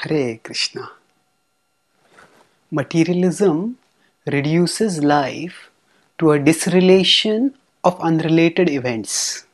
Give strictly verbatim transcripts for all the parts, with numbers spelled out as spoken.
Hare Krishna. Materialism reduces life to a disrelation of unrelated events.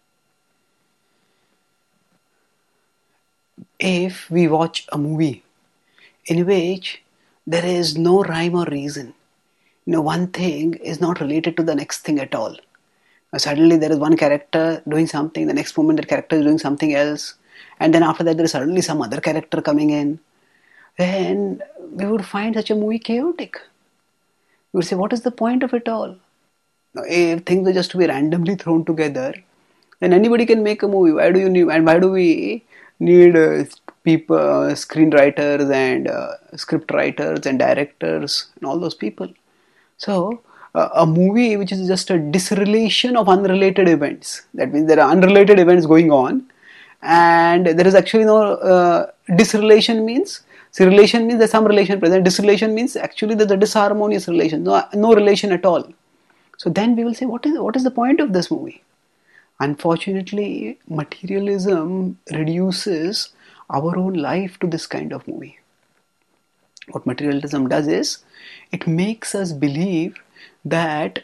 If we watch a movie in which there is no rhyme or reason, you know, one thing is not related to the next thing at all. Now, suddenly there is one character doing something, the next moment that character is doing something else, and then after that there is suddenly some other character coming in. Then we would find such a movie chaotic. We would say, what is the point of it all? Now, if things are just to be randomly thrown together, then anybody can make a movie. Why do you need? And why do we need uh, people, uh, screenwriters and uh, script writers and directors and all those people? So, uh, a movie which is just a disrelation of unrelated events. That means there are unrelated events going on, and there is actually no uh, disrelation means. See, relation means there's some relation present. Disrelation means actually there's a disharmonious relation, no, no relation at all. So then we will say, what is what is the point of this movie? Unfortunately, materialism reduces our own life to this kind of movie. What materialism does is, it makes us believe that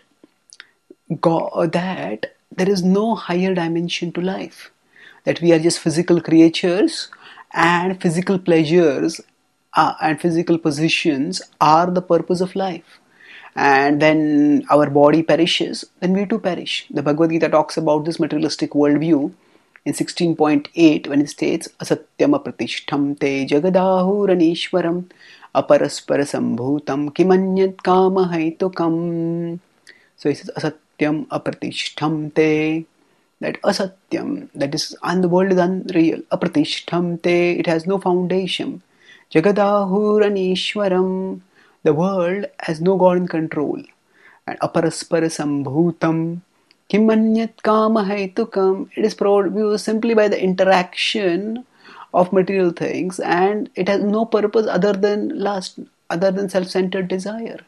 God, that there is no higher dimension to life, that we are just physical creatures, and physical pleasures uh, and physical positions are the purpose of life. And when our body perishes, then we too perish. The Bhagavad Gita talks about this materialistic worldview in sixteen point eight when it states asatyam apratishtham te jagadahuranishwaram aparaspara sambhutam kimanyat kama haitukam. So it says asatyam apratishtham te, that asatyam, that is, and the world is unreal. Apratishtham te, it has no foundation. Jagadahuranishwaram, the world has no God in control. And aparaspara sambhutam kimanyat kama haitukam, it is produced simply by the interaction of material things, and it has no purpose other than lust, other than self-centered desire.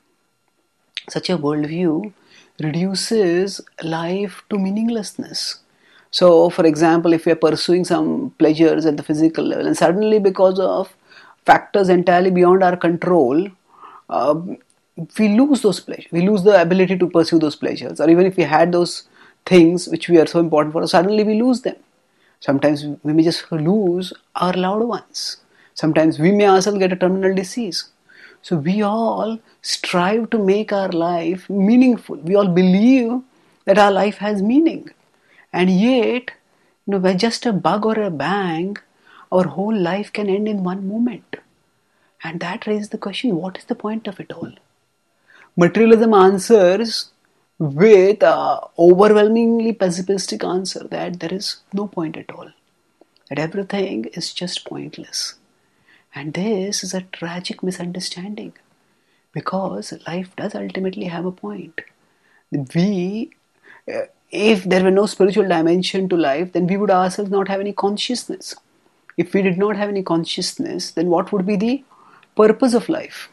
Such a worldview reduces life to meaninglessness. So, for example, if we are pursuing some pleasures at the physical level, and suddenly because of factors entirely beyond our control, uh, we lose those pleasures. We lose the ability to pursue those pleasures. Or even if we had those things which we are so important for us, suddenly we lose them. Sometimes we may just lose our loved ones. Sometimes we may ourselves get a terminal disease. So we all strive to make our life meaningful. We all believe that our life has meaning. And yet, you know, by just a bug or a bang, our whole life can end in one moment. And that raises the question, what is the point of it all? Materialism answers with an overwhelmingly pessimistic answer that there is no point at all. That everything is just pointless. And this is a tragic misunderstanding, because life does ultimately have a point. We, if there were no spiritual dimension to life, then we would ourselves not have any consciousness. If we did not have any consciousness, then what would be the purpose of life?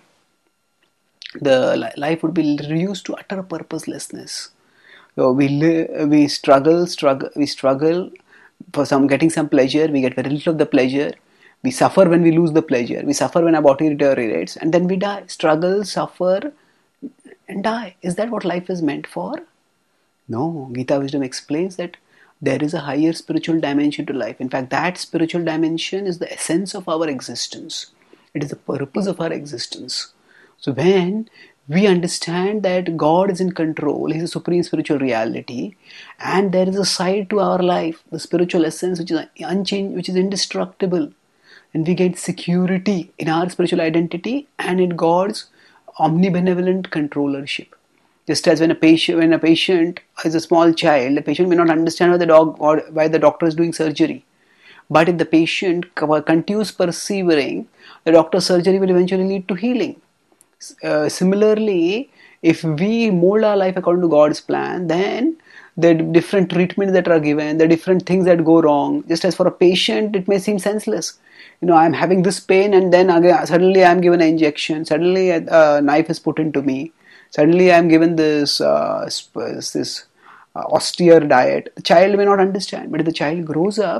The life would be reduced to utter purposelessness. So we li- we struggle, struggle, we struggle for some getting some pleasure. We get very little of the pleasure. We suffer when we lose the pleasure. We suffer when our body deteriorates, and then we die. Struggle, suffer, and die. Is that what life is meant for? No. Gita Wisdom explains that there is a higher spiritual dimension to life. In fact, that spiritual dimension is the essence of our existence. It is the purpose of our existence. So when we understand that God is in control, He is a supreme spiritual reality, and there is a side to our life, the spiritual essence which is unchanged, which is indestructible, and we get security in our spiritual identity and in God's omnibenevolent controllership. Just as when a patient, when a patient is a small child, the patient may not understand why the dog or why the doctor is doing surgery. But if the patient continues persevering, the doctor's surgery will eventually lead to healing. Uh, similarly, if we mold our life according to God's plan, then the different treatments that are given, the different things that go wrong, just as for a patient, it may seem senseless. You know, I'm having this pain, and then again, suddenly I'm given an injection, suddenly a, a knife is put into me, suddenly I'm given this uh, this uh, austere diet. The child may not understand, but if the child grows up,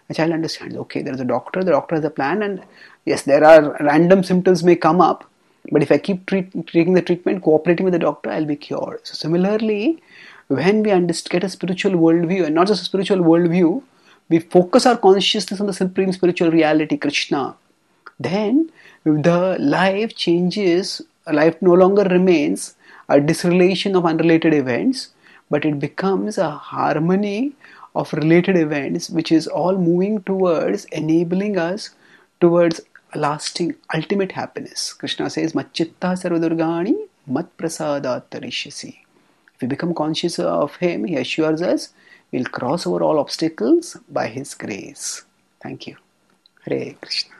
A child understands, okay, there's a doctor, the doctor has a plan, and yes, there are random symptoms may come up, but if I keep treat, taking the treatment, cooperating with the doctor, I'll be cured. So similarly, when we understand, get a spiritual worldview, and not just a spiritual worldview, we focus our consciousness on the supreme spiritual reality, Krishna, then the life changes, life no longer remains a disrelation of unrelated events, but it becomes a harmony of related events, which is all moving towards enabling us towards lasting ultimate happiness. Krishna says, Macchitta sarvadurgani mat prasadat tarishyasi. If we become conscious of Him, He assures us we'll cross over all obstacles by His grace. Thank you. Hare Krishna.